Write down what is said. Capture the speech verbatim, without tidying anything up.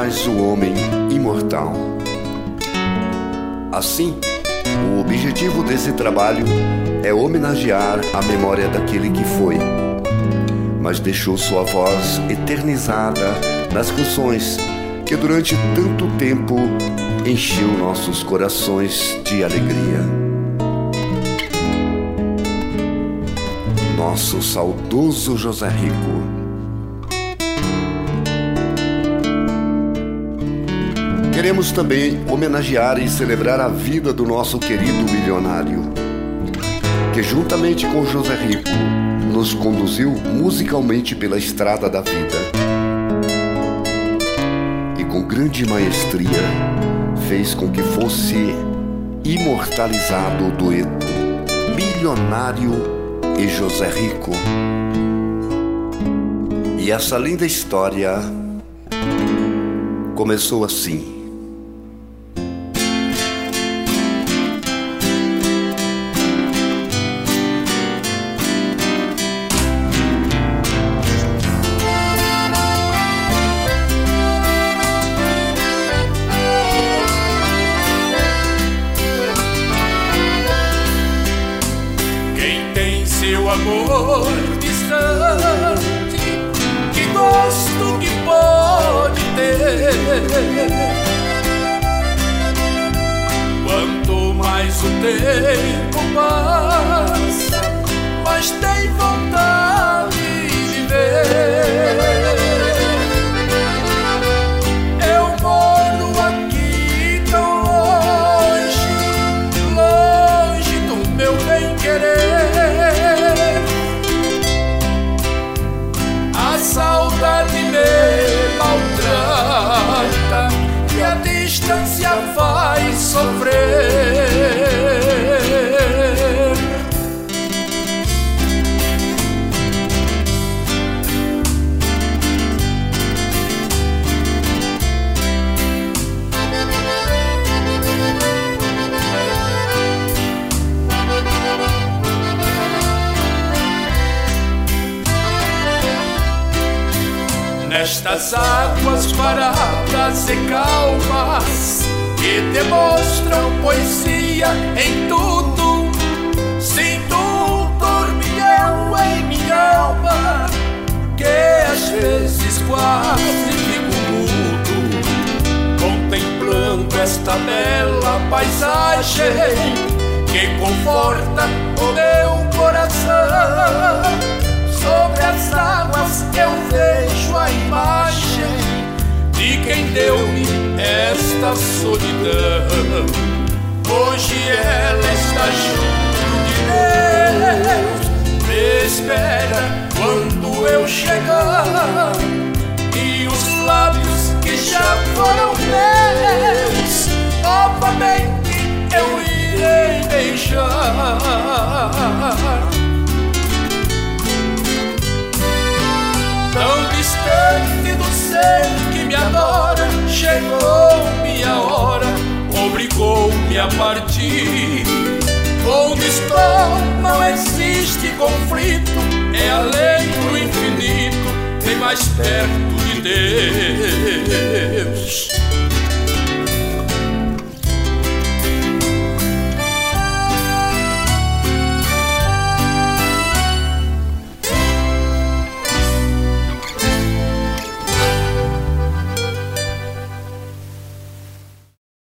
faz o homem imortal. Assim, o objetivo desse trabalho é homenagear a memória daquele que foi, mas deixou sua voz eternizada nas canções que durante tanto tempo encheu nossos corações de alegria. Nosso saudoso José Rico. Queremos também homenagear e celebrar a vida do nosso querido milionário, que juntamente com José Rico nos conduziu musicalmente pela estrada da vida e com grande maestria fez com que fosse imortalizado o dueto Milionário e José Rico. E essa linda história começou assim. Seu amor distante, que gosto que pode ter. Quanto mais o tempo passa, mais tem vontade de viver. Eu moro aqui tão longe, longe do meu bem-querer. A saudade me maltrata e a distância faz sofrer. Nestas águas paradas e calmas que demonstram poesia em tudo, sinto um turbilhão em minha alma que às vezes quase fico mudo, contemplando esta bela paisagem que conforta o meu coração. Sobre as águas eu vejo a imagem de quem deu-me esta solidão. Hoje ela está junto de Deus, me espera quando eu chegar, e os lábios que já foram meus, novamente eu irei beijar. Tão distante do ser que me adora, chegou minha hora, obrigou-me a partir. Onde estou não existe conflito, é além do infinito, bem mais perto de Deus.